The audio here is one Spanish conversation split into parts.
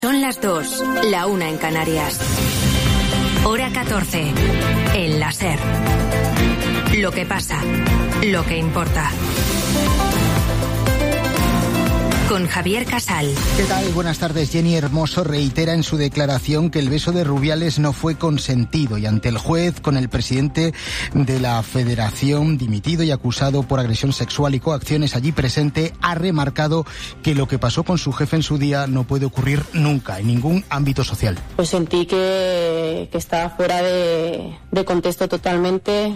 Son las 2, la 1 en Canarias. Hora 14, en la SER. Lo que pasa, lo que importa. Con Javier Casal. ¿Qué tal? Buenas tardes. Jenny Hermoso reitera en su declaración que el beso de Rubiales no fue consentido y ante el juez, con el presidente de la Federación dimitido y acusado por agresión sexual y coacciones allí presente, ha remarcado que lo que pasó con su jefe en su día no puede ocurrir nunca en ningún ámbito social. Pues sentí que estaba fuera de contexto totalmente,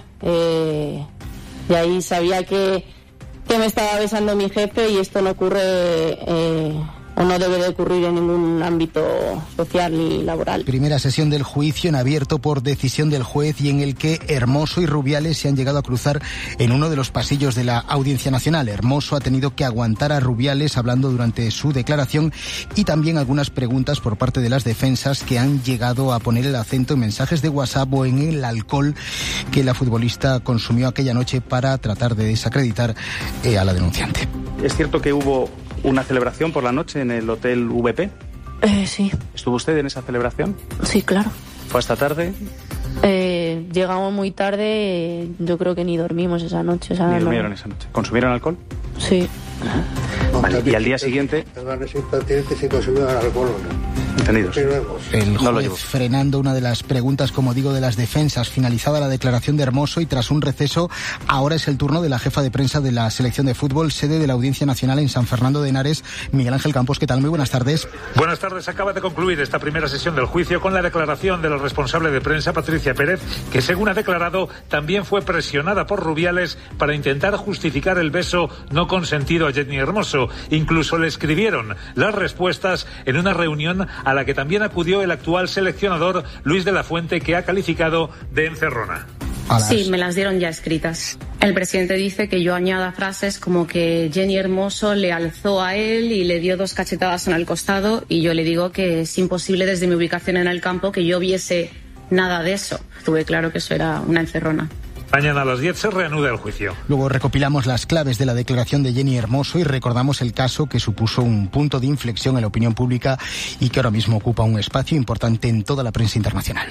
y ahí sabía que me estaba besando mi jefe y esto no ocurre o no debe de ocurrir en ningún ámbito social ni laboral. Primera sesión del juicio en abierto por decisión del juez y en el que Hermoso y Rubiales se han llegado a cruzar en uno de los pasillos de la Audiencia Nacional. Hermoso ha tenido que aguantar a Rubiales hablando durante su declaración y también algunas preguntas por parte de las defensas que han llegado a poner el acento en mensajes de WhatsApp o en el alcohol que la futbolista consumió aquella noche para tratar de desacreditar a la denunciante. ¿Es cierto que hubo una celebración por la noche en el Hotel VP? Sí. ¿Estuvo usted en esa celebración? Sí, claro. ¿Fue hasta tarde? Llegamos muy tarde, yo creo que ni dormimos esa noche. Ni durmieron esa noche. ¿Consumieron alcohol? Sí. Vale, y al día siguiente... si consumieron alcohol o no. Entendidos. El juez frenando una de las preguntas, como digo, de las defensas. Finalizada la declaración de Hermoso y tras un receso, ahora es el turno de la jefa de prensa de la selección de fútbol, sede de la Audiencia Nacional en San Fernando de Henares, Miguel Ángel Campos. ¿Qué tal? Muy buenas tardes. Buenas tardes. Acaba de concluir esta primera sesión del juicio con la declaración de la responsable de prensa, Patricia Pérez, que según ha declarado también fue presionada por Rubiales para intentar justificar el beso no consentido a Jenny Hermoso. Incluso le escribieron las respuestas en una reunión a la que también acudió el actual seleccionador Luis de la Fuente, que ha calificado de encerrona. Sí, me las dieron ya escritas. El presidente dice que yo añada frases como que Jenny Hermoso le alzó a él y le dio 2 cachetadas en el costado, y yo le digo que es imposible desde mi ubicación en el campo que yo viese nada de eso. Tuve claro que eso era una encerrona. Mañana a las 10 se reanuda el juicio. Luego recopilamos las claves de la declaración de Jenny Hermoso y recordamos el caso que supuso un punto de inflexión en la opinión pública y que ahora mismo ocupa un espacio importante en toda la prensa internacional.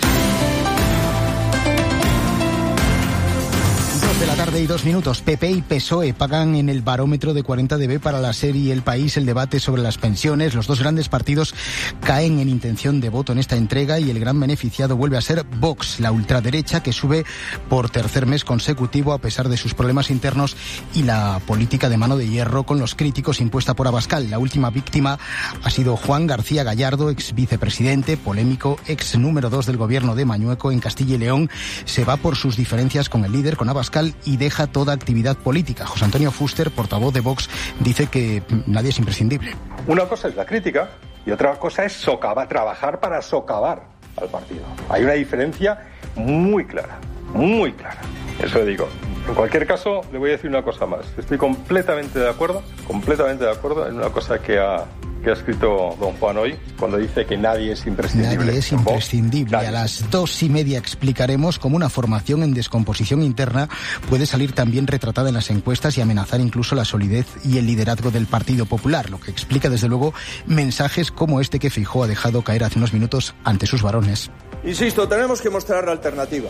2 de la tarde y 2 minutos. PP y PSOE pagan en el barómetro de 40dB para la SER y El País el debate sobre las pensiones. Los dos grandes partidos caen en intención de voto en esta entrega y el gran beneficiado vuelve a ser Vox, la ultraderecha que sube por tercer mes consecutivo a pesar de sus problemas internos y la política de mano de hierro con los críticos impuesta por Abascal. La última víctima ha sido Juan García Gallardo, ex vicepresidente, polémico, ex número 2 del gobierno de Mañueco en Castilla y León. Se va por sus diferencias con el líder, con Abascal, y deja toda actividad política. José Antonio Fuster, portavoz de Vox, dice que nadie es imprescindible. Una cosa es la crítica y otra cosa es trabajar para socavar al partido. Hay una diferencia muy clara, muy clara. Eso le digo. En cualquier caso, le voy a decir una cosa más. Estoy completamente de acuerdo en una cosa que ha escrito don Juan hoy, cuando dice que nadie es imprescindible. Nadie es imprescindible. A las 2:30 explicaremos cómo una formación en descomposición interna puede salir también retratada en las encuestas y amenazar incluso la solidez y el liderazgo del Partido Popular, lo que explica desde luego mensajes como este que Feijóo ha dejado caer hace unos minutos ante sus varones. Insisto, tenemos que mostrar la alternativa.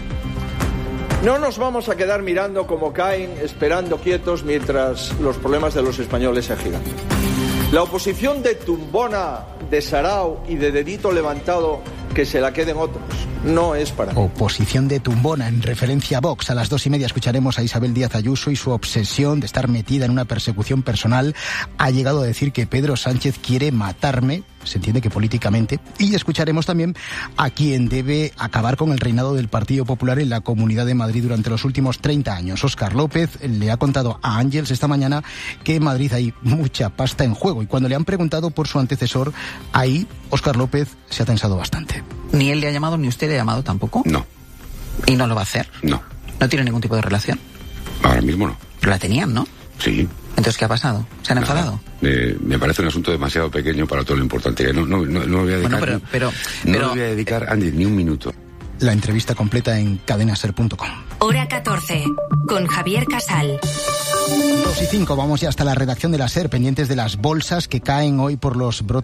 No nos vamos a quedar mirando cómo caen, esperando quietos mientras los problemas de los españoles se agigan. La oposición de tumbona, de sarao y de dedito levantado, que se la queden otros, no es para mí. Oposición de tumbona en referencia a Vox. A las 2:30 escucharemos a Isabel Díaz Ayuso y su obsesión de estar metida en una persecución personal. Ha llegado a decir que Pedro Sánchez quiere matarme, se entiende que políticamente, y escucharemos también a quien debe acabar con el reinado del Partido Popular en la Comunidad de Madrid durante los últimos 30 años. Óscar López le ha contado a Ángels esta mañana que en Madrid hay mucha pasta en juego y cuando le han preguntado por su antecesor, ahí Óscar López se ha tensado bastante. ¿Ni él le ha llamado ni usted le ha llamado tampoco? No. ¿Y no lo va a hacer? No. ¿No tiene ningún tipo de relación? Ahora mismo no. Pero la tenían, ¿no? Sí. Entonces, ¿qué ha pasado? ¿Se han enfadado? Me parece un asunto demasiado pequeño para todo lo importante. No me voy a dedicar. Bueno, pero no me voy a dedicar, Andy, ni un minuto. La entrevista completa en cadenaser.com. Hora 14, con Javier Casal. 2:05, vamos ya hasta la redacción de la SER, pendientes de las bolsas que caen hoy por los brotes